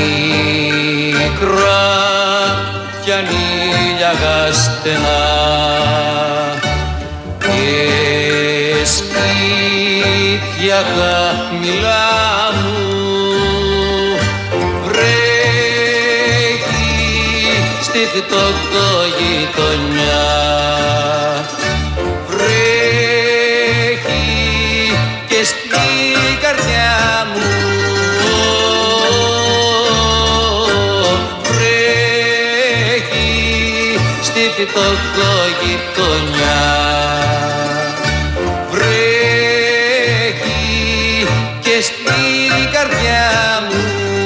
Μικρά κι ανήλια στενά και σπίτια χαμηλά μου βρέχει στη φτωχογειτονιά, βρέχει και στην καρδιά μου, φτωχογειτονιά, βρέχει και στην καρδιά μου.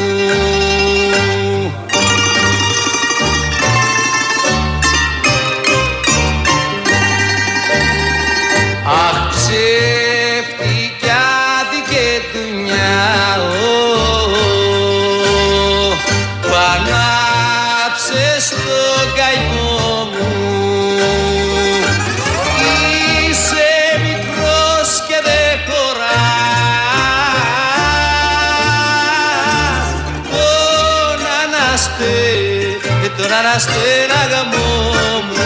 Αχ, ψεύτικια δικαιτουνιά, πανάψε στο καημό. Τον αναστέναγαμό μου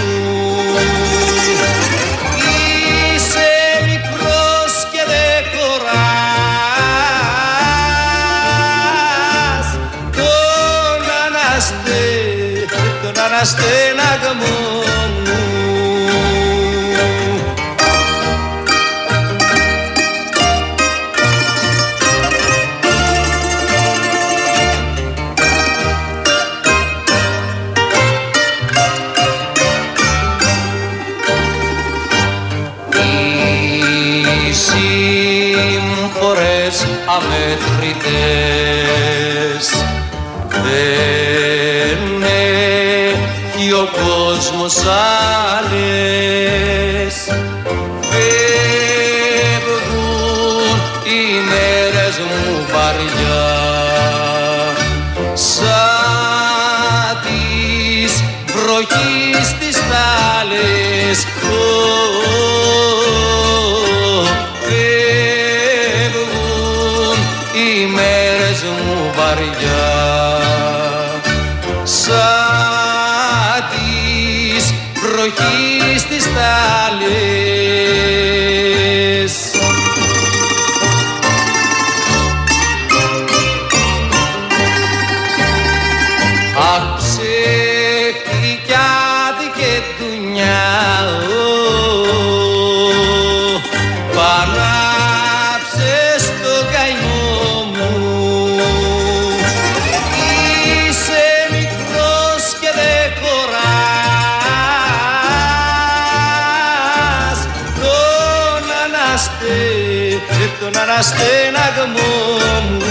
είσαι μικρός και δεν χωράς τον αναστέναγαμό μου. Αμέτρητες δεν έχει ο κόσμος άλλες, φεύγουν οι μέρες μου βαριά σαν της βροχής τις θάλες. Οι μέρες μου βαριά σαν της βροχής τις θάλες. Αχ, ψεύτικια δικαιτουνιά, πανάψε στο καημό. Τον αναστέναγαμό μου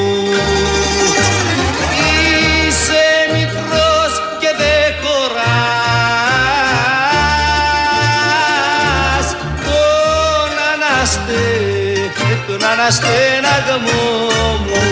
είσαι μικρός και δεν χωράς τον αναστέναγαμό μου.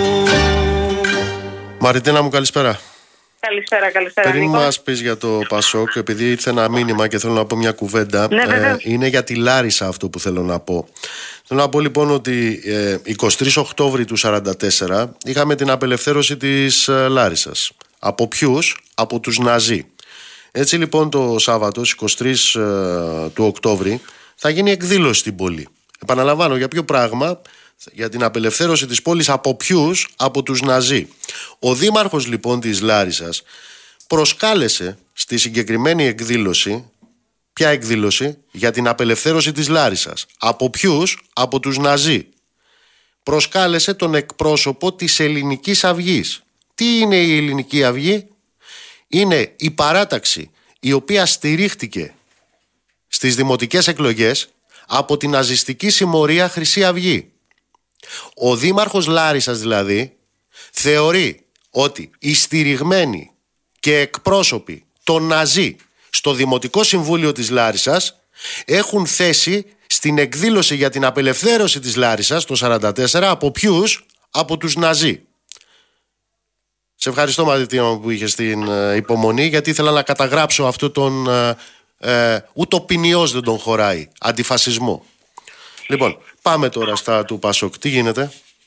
Μαριτίνα μου, καλησπέρα. Καλησπέρα. Πριν μας πεις για το Πασόκ, επειδή ήρθε ένα μήνυμα και θέλω να πω μια κουβέντα, είναι για τη Λάρισα αυτό που θέλω να πω. Θέλω να πω λοιπόν ότι 23 Οκτώβρη του 1944 είχαμε την απελευθέρωση της Λάρισσας. Από ποιους? Από τους Ναζί. Έτσι λοιπόν το Σάββατο, 23 του Οκτώβρη, θα γίνει εκδήλωση στην πόλη. Επαναλαμβάνω, για ποιο πράγμα? Για την απελευθέρωση της πόλης από ποιους? Από τους Ναζί. Ο δήμαρχος λοιπόν της Λάρισσας προσκάλεσε στη συγκεκριμένη εκδήλωση. Ποια εκδήλωση? Για την απελευθέρωση της Λάρισσας. Από ποιους? Από τους Ναζί. Προσκάλεσε τον εκπρόσωπο της Ελληνικής Αυγής. Τι είναι η Ελληνική Αυγή? Είναι η παράταξη η οποία στηρίχτηκε στις δημοτικές εκλογές από την ναζιστική συμμορία Χρυσή Αυγή. Ο δήμαρχος Λάρισσας δηλαδή θεωρεί ότι οι στηριγμένοι και εκπρόσωποι των Ναζί στο Δημοτικό Συμβούλιο της Λάρισσας έχουν θέση στην εκδήλωση για την απελευθέρωση της Λάρισσας το 1944 από ποιους? Από τους Ναζί. Σε ευχαριστώ Μαριτίνα που είχες την υπομονή, γιατί ήθελα να καταγράψω αυτό τον ούτε ποινιός δεν τον χωράει αντιφασισμό. Λοιπόν, πάμε τώρα στα του Πασόκ. Τι γίνεται?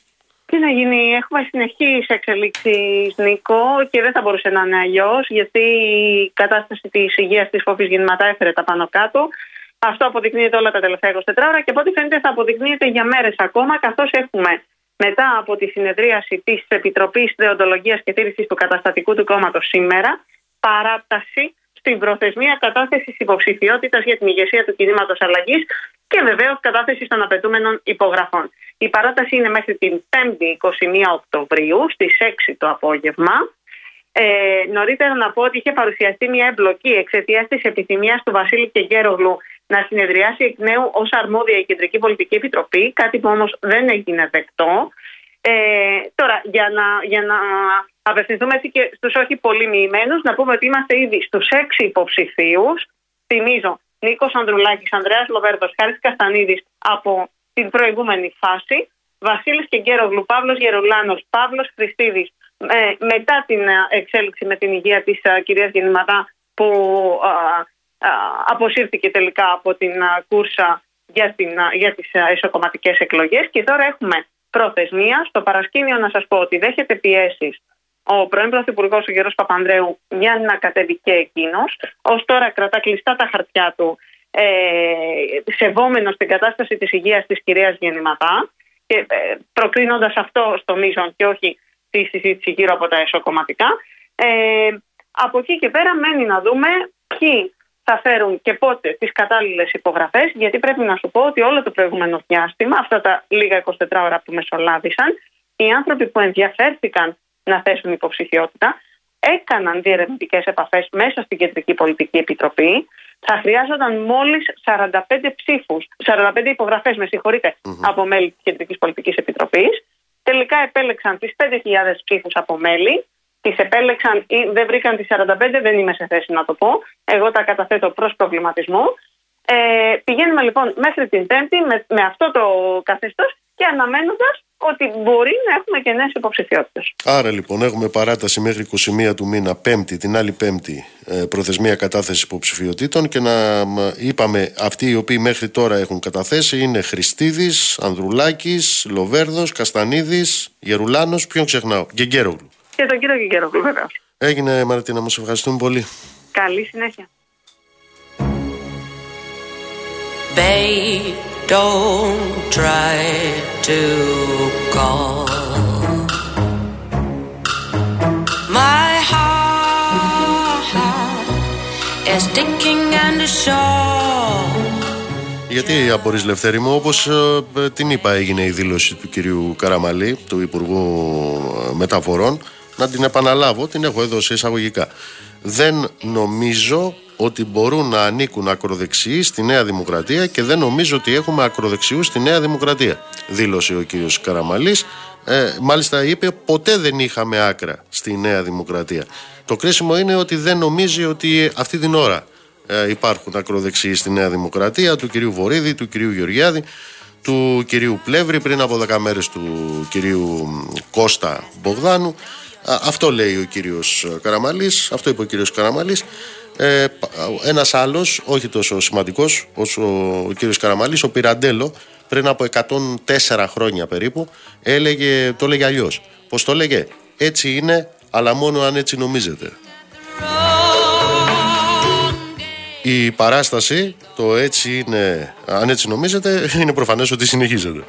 Τι να γίνει, έχουμε συνεχείς εξελίξεις, Νίκο, και δεν θα μπορούσε να είναι αλλιώς, γιατί η κατάσταση της υγείας της Φόβης Γεννηματά έφερε τα πάνω κάτω. Αυτό αποδεικνύεται όλα τα τελευταία 24 ώρα και από ό,τι φαίνεται θα αποδεικνύεται για μέρες ακόμα, καθώς έχουμε μετά από τη συνεδρίαση της Επιτροπής Δεοντολογίας και Τήρησης του Καταστατικού του Κόμματος σήμερα, παράταση στην προθεσμία κατάθεσης υποψηφιότητας για την ηγεσία του κινήματος αλλαγής και βεβαίως κατάθεση των απαιτούμενων υπογραφών. Η παράταση είναι μέχρι την 5η 21 Οκτωβρίου στις 6 το απόγευμα. Νωρίτερα να πω ότι είχε παρουσιαστεί μια εμπλοκή εξαιτίας της επιθυμίας του Βασίλη Κεγγέρογλου να συνεδριάσει εκ νέου ως αρμόδια η Κεντρική Πολιτική Επιτροπή, κάτι που όμως δεν έγινε δεκτό. Τώρα, για να απευθυνθούμε έτσι και στους όχι πολύ μοιημένους, να πούμε ότι είμαστε ήδη στους 6 υποψηφίους. Θυμίζω, Νίκος Ανδρουλάκης, Ανδρέας Λοβέρδος, Χάρης Καστανίδης από την προηγούμενη φάση, Βασίλης Κεγγέρογλου, Παύλος Γερουλάνος, Παύλος Χριστίδης, μετά την εξέλιξη με την υγεία της κυρίας Γεννηματά, που αποσύρθηκε τελικά από την κούρσα για τις εσωκομματικές εκλογές, και τώρα έχουμε προθεσμία. Στο παρασκήνιο να σας πω ότι δέχεται πιέσεις ο πρώην Πρωθυπουργός ο Γιώργος Παπανδρέου για να κατέβει και εκείνος. Ως τώρα κρατά κλειστά τα χαρτιά του, σεβόμενος την κατάσταση της υγείας της κυρίας Γεννηματά και προκρίνοντας αυτό στο μείζον και όχι τη συζήτηση γύρω από τα εσωκομματικά. Από εκεί και πέρα μένει να δούμε ποιοι θα φέρουν και πότε τις κατάλληλες υπογραφές, γιατί πρέπει να σου πω ότι όλο το προηγούμενο διάστημα, αυτά τα λίγα 24 ώρα που μεσολάβησαν, οι άνθρωποι που ενδιαφέρθηκαν να θέσουν υποψηφιότητα έκαναν διερευνητικές επαφές μέσα στην Κεντρική Πολιτική Επιτροπή. Θα χρειάζονταν μόλις 45 υπογραφές, από μέλη της Κεντρικής Πολιτικής Επιτροπής. Τελικά επέλεξαν τις 5.000 ψήφους από μέλη. Τις επέλεξαν ή δεν βρήκαν τις 45, δεν είμαι σε θέση να το πω. Εγώ τα καταθέτω προς προβληματισμό. Πηγαίνουμε λοιπόν μέχρι την Πέμπτη με αυτό το καθεστώς και αναμένοντας ότι μπορεί να έχουμε και νέες υποψηφιότητες. Άρα λοιπόν έχουμε παράταση μέχρι 21 του μήνα, Πέμπτη, την άλλη Πέμπτη, προθεσμία κατάθεση υποψηφιότητων, και να είπαμε αυτοί οι οποίοι μέχρι τώρα έχουν καταθέσει είναι Χριστίδης, Ανδρουλάκης, Λοβέρδος, Καστανίδης, Γερουλάνος, ποιον ξεχνάω, Κεγγέρογλου. Και τον κύριο Κεγγέρογλου, βεβαίως. Έγινε, Μαρτίνα, μας ευχαριστούμε πολύ. Καλή συνέχεια. Babe, don't try to call. My heart is sticking and sore. Γιατί απορείς, Λευτέρη μου? Όπως την είπα, έγινε η δήλωση του κυρίου Καραμαλή, του Υπουργού Μεταφορών. Να την επαναλάβω, την έχω έδωσε εισαγωγικά. Δεν νομίζω ότι μπορούν να ανήκουν ακροδεξιοί στη Νέα Δημοκρατία και δεν νομίζω ότι έχουμε ακροδεξιούς στη Νέα Δημοκρατία, δήλωσε ο κύριος Καραμαλής. Μάλιστα είπε, ποτέ δεν είχαμε άκρα στη Νέα Δημοκρατία. Το κρίσιμο είναι ότι δεν νομίζει ότι αυτή την ώρα υπάρχουν ακροδεξιοί στη Νέα Δημοκρατία, του κυρίου Βορίδη, του κυρίου Γεωργιάδη, του κυρίου Πλεύρη, πριν από 10 μέρες του κυρίου Κώστα Μπογδάνου. Αυτό λέει ο κύριος Καραμαλής, αυτό είπε ο κύριος Καραμαλής. Ένας άλλος, όχι τόσο σημαντικός όσο ο κύριος Καραμαλής, ο Πυραντέλο, πριν από 104 χρόνια περίπου, το έλεγε αλλιώς. Πώς το έλεγε? Έτσι είναι, αλλά μόνο αν έτσι νομίζετε. Η παράσταση, το έτσι είναι, αν έτσι νομίζετε, είναι προφανές ότι συνεχίζεται.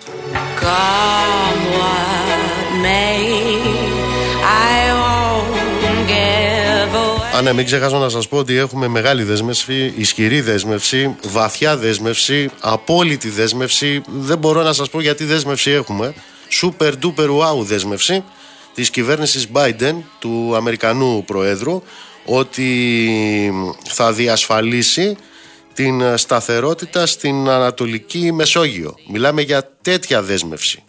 Ναι, μην ξεχάσω να σας πω ότι έχουμε μεγάλη δέσμευση, ισχυρή δέσμευση, βαθιά δέσμευση, απόλυτη δέσμευση. Δεν μπορώ να σας πω γιατί δέσμευση έχουμε. Super duper wow δέσμευση της κυβέρνησης Biden, του Αμερικανού Προέδρου, ότι θα διασφαλίσει την σταθερότητα στην Ανατολική Μεσόγειο. Μιλάμε για τέτοια δέσμευση.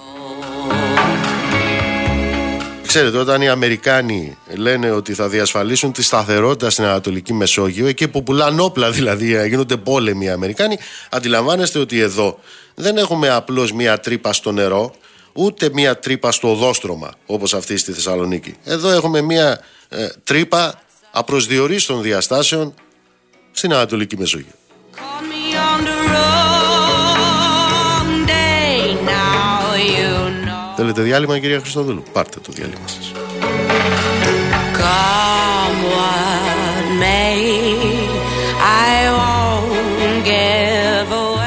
Ξέρετε, όταν οι Αμερικάνοι λένε ότι θα διασφαλίσουν τη σταθερότητα στην Ανατολική Μεσόγειο, εκεί που πουλάνε όπλα δηλαδή, γίνονται πόλεμοι οι Αμερικάνοι, αντιλαμβάνεστε ότι εδώ δεν έχουμε απλώς μία τρύπα στο νερό, ούτε μία τρύπα στο οδόστρωμα, όπως αυτή στη Θεσσαλονίκη. Εδώ έχουμε μία τρύπα απροσδιορίστων διαστάσεων στην Ανατολική Μεσόγειο. Θέλετε διάλειμμα, κυρία Χριστοδούλου? Πάρτε το διάλειμμα σας. Come what may, I won't give away.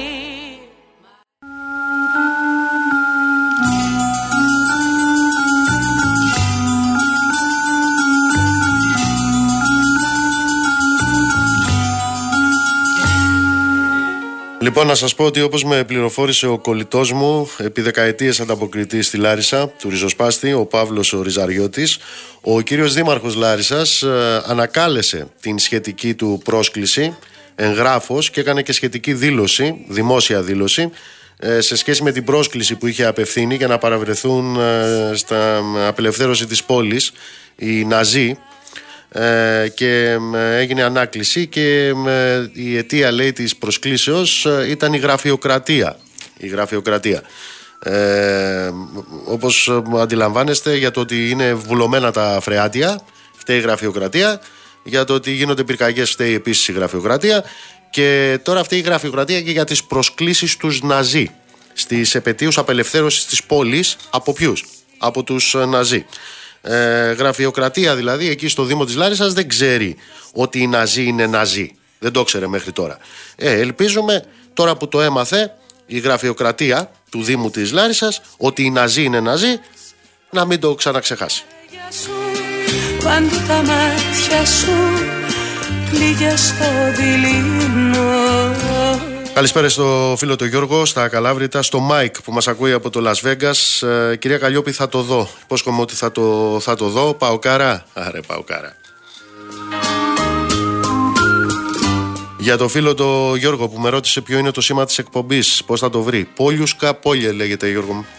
Λοιπόν, να σας πω ότι όπως με πληροφόρησε ο κολλητός μου, επί δεκαετίες ανταποκριτής στη Λάρισα, του ριζοσπάστη, ο Παύλος ο Ριζαριώτης, ο κύριος Δήμαρχος Λάρισσας ανακάλεσε την σχετική του πρόσκληση εγγράφος και έκανε και σχετική δήλωση, δημόσια δήλωση, σε σχέση με την πρόσκληση που είχε απευθύνει για να παραβρεθούν στα απελευθέρωση της πόλης οι Ναζί. Και έγινε ανάκληση και η αιτία, λέει, της προσκλήσεως ήταν η γραφειοκρατία. Όπως αντιλαμβάνεστε, για το ότι είναι βουλωμένα τα φρεάτια φταίει η γραφειοκρατία, για το ότι γίνονται πυρκαγιές φταίει επίσης η γραφειοκρατία, και τώρα φταίει η γραφειοκρατία και για τις προσκλήσεις τους Ναζί στις επετείους απελευθέρωσης της πόλης. Από ποιους? Από τους Ναζί. Γραφειοκρατία δηλαδή εκεί στο Δήμο της Λάρισσας δεν ξέρει ότι οι Ναζί είναι Ναζί. Δεν το ξέρε μέχρι τώρα. Ελπίζουμε τώρα που το έμαθε η γραφειοκρατία του Δήμου της Λάρισσας ότι οι Ναζί είναι Ναζί να μην το ξαναξεχάσει. Παντού τα μάτια σου πλήγια στο δειλινό. Καλησπέρα στο φίλο το Γιώργο, στα Καλάβρητα, στο Μάικ που μας ακούει από το Las Vegas. Κυρία Καλλιόπη, θα το δω. Υπόσχομαι ότι θα το δω. Παοκάρα. Άρε, Παοκάρα. Για το φίλο το Γιώργο που με ρώτησε ποιο είναι το σήμα της εκπομπής, πώς θα το βρει. Πόλιουσκα Πόλιε λέγεται, Γιώργο μου.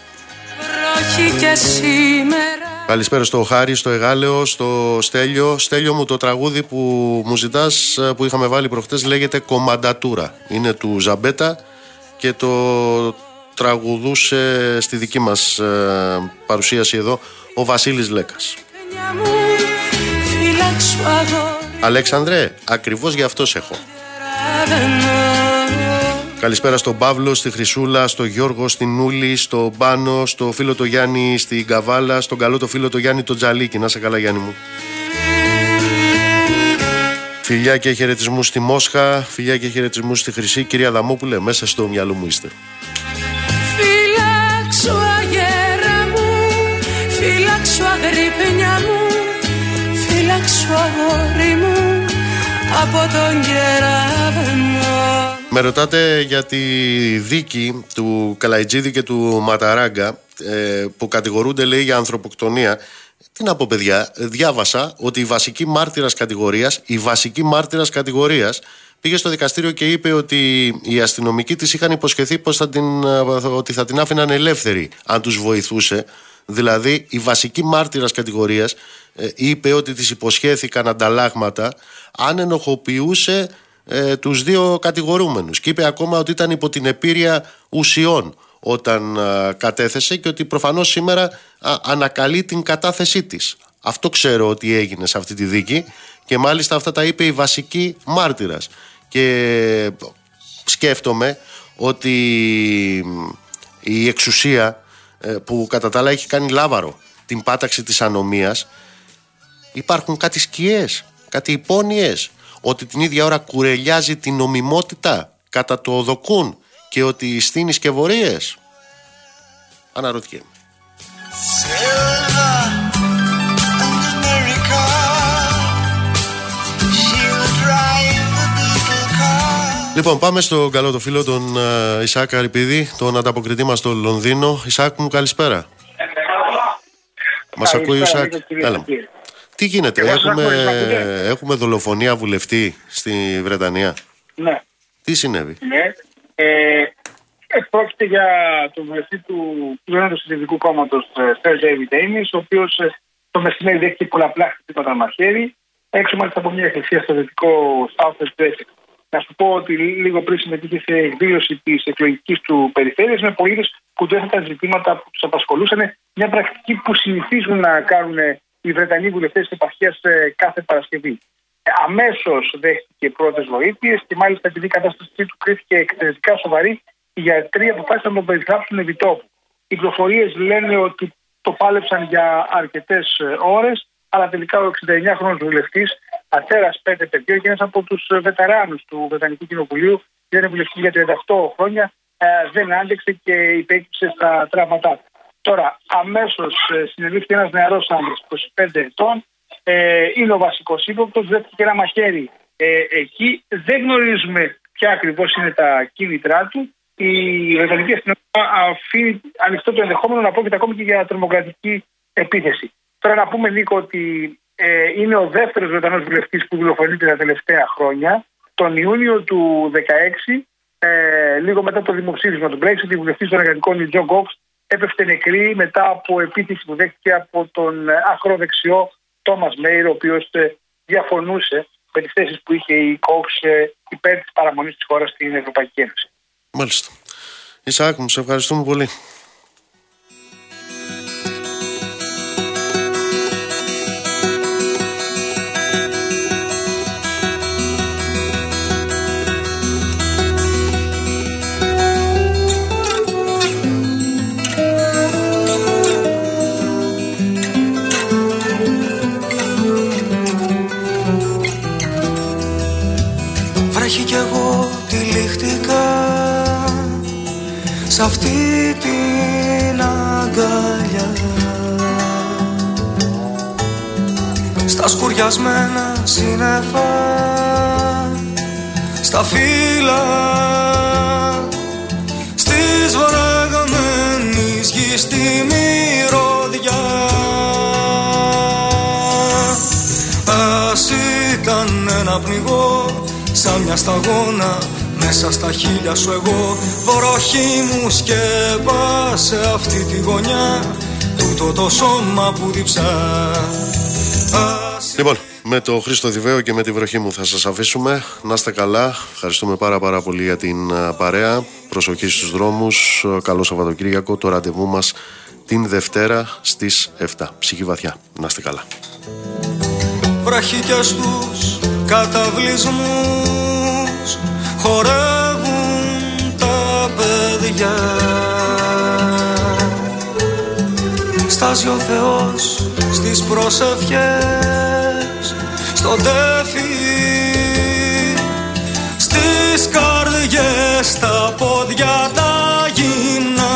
Καλησπέρα στο Χάρη, στο Εγάλεο, στο Στέλιο. Στέλιο μου, το τραγούδι που μου ζητάς, που είχαμε βάλει προχτές, λέγεται Κομμαντατούρα. Είναι του Ζαμπέτα και το τραγουδούσε στη δική μας παρουσίαση εδώ ο Βασίλης Λέκας. Αλέξανδρε, ακριβώς γι' αυτό σε έχω. Καλησπέρα στον Παύλο, στη Χρυσούλα, στο Γιώργο, στην Νούλη, στον Πάνο, στο φίλο το Γιάννη στην Καβάλα, στον καλό το φίλο το Γιάννη το Τζαλίκι. Να σε καλά, Γιάννη μου. Φιλιά και χαιρετισμούς στη Μόσχα, φιλιά και χαιρετισμούς στη Χρυσή. Κυρία Δαμόπουλε, μέσα στο μυαλό μου είστε. Φυλάξω αγέρα μου, φυλάξω αγρύπνια μου, φυλάξω αγόρι μου από τον κεραυνό. Με ρωτάτε για τη δίκη του Καλαϊτζίδη και του Ματαράγκα που κατηγορούνται, λέει, για ανθρωποκτονία. Τι να πω, παιδιά, διάβασα ότι η βασική μάρτυρας κατηγορίας πήγε στο δικαστήριο και είπε ότι οι αστυνομικοί της είχαν υποσχεθεί ότι θα την άφηναν ελεύθερη αν τους βοηθούσε. Δηλαδή η βασική μάρτυρας κατηγορίας είπε ότι της υποσχέθηκαν ανταλλάγματα αν ενοχοποιούσε τους δύο κατηγορούμενους, και είπε ακόμα ότι ήταν υπό την επήρεια ουσιών όταν κατέθεσε και ότι προφανώς σήμερα ανακαλεί την κατάθεσή της. Αυτό ξέρω ότι έγινε σε αυτή τη δίκη και μάλιστα αυτά τα είπε η βασική μάρτυρας, και σκέφτομαι ότι η εξουσία που κατά τα άλλα έχει κάνει λάβαρο την πάταξη της ανομίας, υπάρχουν κάτι σκιές, κάτι υπόνοιες, ότι την ίδια ώρα κουρελιάζει την νομιμότητα κατά το οδοκούν και ότι στείνει σκευωρίες. Αναρωτιέμαι. Λοιπόν, πάμε στον καλό το φίλο τον Ισάκ Καρυπίδη, τον ανταποκριτή μας στο Λονδίνο. Ισάκ μου, καλησπέρα. Μας ακούει ο Ισάκ? Έλα. Τι γίνεται, έχουμε δολοφονία βουλευτή στη Βρετανία? Ναι. Τι συνέβη? Ναι. Πρόκειται για τον βουλευτή του Ηνωμένου Συντηρητικού Κόμματος, Sir David Amess, ο οποίος το μεσημέρι δέχτηκε πολλαπλά χτυπήματα μαχαίρι, έξω μάλιστα από μια εκκλησία στο δυτικό South Essex. Να σου πω ότι λίγο πριν συμμετείχε σε εκδήλωση της εκλογικής του περιφέρειας με πολίτες που του έθεταν ζητήματα που τους απασχολούσαν, μια πρακτική που συνηθίζουν να κάνουν οι Βρετανοί βουλευτές της επαρχίας κάθε Παρασκευή. Αμέσως δέχτηκε πρώτες βοήθειες και μάλιστα επειδή η κατάστασή του κρίθηκε εξαιρετικά σοβαρή, οι γιατροί αποφάσισαν να τον περιγράψουν επί τόπου. Οι πληροφορίες λένε ότι το πάλεψαν για αρκετές ώρες, αλλά τελικά ο 69χρονος βουλευτής, πατέρας 5 παιδιών και ένας από τους βετεράνους του Βρετανικού Κοινοβουλίου, ήταν βουλευτής για 38 χρόνια, δεν άντεξε και υπέκυψε στα τραύματά. Τώρα, αμέσως συνελήφθη ένας νεαρός άνδρας, 25 ετών, είναι ο βασικός ύποπτος, βρέθηκε ένα μαχαίρι εκεί. Δεν γνωρίζουμε ποια ακριβώς είναι τα κίνητρά του. Η Βρετανική αστυνομία αφήνει ανοιχτό το ενδεχόμενο να πρόκειται ακόμη και για τρομοκρατική επίθεση. Τώρα να πούμε, Νίκο, ότι είναι ο δεύτερος Βρετανός βουλευτής που δολοφονείται τα τελευταία χρόνια. Τον Ιούνιο του 2016, λίγο μετά το δημοψήφισμα του Brexit, η βουλευτής των Εργατικών, η Τζο Κόξ, έπεφτε νεκρή μετά από επίθεση που δέχτηκε από τον ακροδεξιό Τόμας Μέιρ, ο οποίος διαφωνούσε με τις θέσεις που είχε η Κόξ υπέρ της παραμονής της χώρας στην Ευρωπαϊκή Ένωση. Μάλιστα. Ισαάκ μου, σε ευχαριστούμε πολύ. Βρέχει κι εγώ τυλίχτηκα σ' αυτή την αγκαλιά, στα σκουριασμένα σύννεφα, στα φύλλα στις βρεγμένης γης στη μυρωδιά. Ας ήταν ένα πνιγό σαν μια σταγόνα μέσα στα χείλια σου, εγώ βροχή μου σκέπασε αυτή τη γωνιά, τούτο το σώμα που διψά. Λοιπόν, με το Χρήστο Διβαίο και με τη βροχή μου θα σας αφήσουμε. Να είστε καλά, ευχαριστούμε πάρα πολύ για την παρέα. Προσοχή στους δρόμους, καλό Σαββατοκύριακο. Το ραντεβού μας την Δευτέρα στις 7. Ψυχή βαθιά, να είστε καλά. Βράχει και στους καταβλισμούς χορεύουν τα παιδιά, στάζει ο Θεός στις προσευχές, στο τέφι, στις καρδιές, στα πόδια τα γυμνά.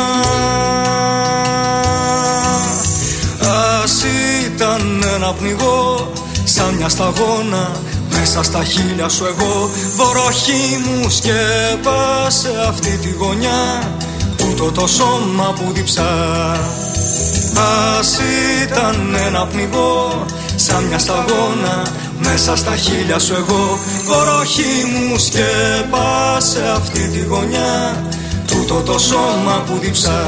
Ας ήταν ένα πνιγό σαν μια σταγόνα μέσα στα χείλια σου, εγώ βροχή μου σκέπασε αυτή τη γωνιά, τούτο το σώμα που διψά. Ας ήταν ένα πνιγό σαν μια σταγόνα μέσα στα χείλια σου, εγώ βροχή μου σκέπασε αυτή τη γωνιά, τούτο το σώμα που διψά.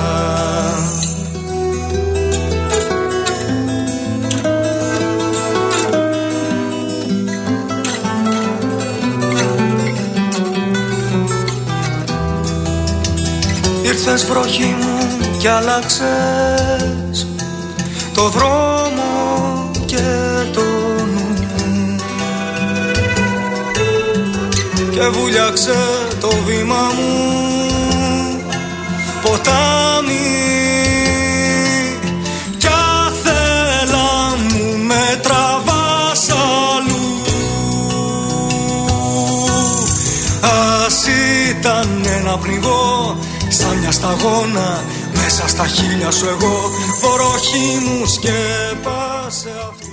Ήρθες βροχή μου κι άλλαξες το δρόμο και το νου και βούλιαξε το βήμα μου ποτάμι κι άθελα μου με τραβάς αλλού. Ας ήταν ένα πνιγό σαν μια σταγόνα μέσα στα χείλια σου, εγώ βροχή μου σκέπασε αυτή.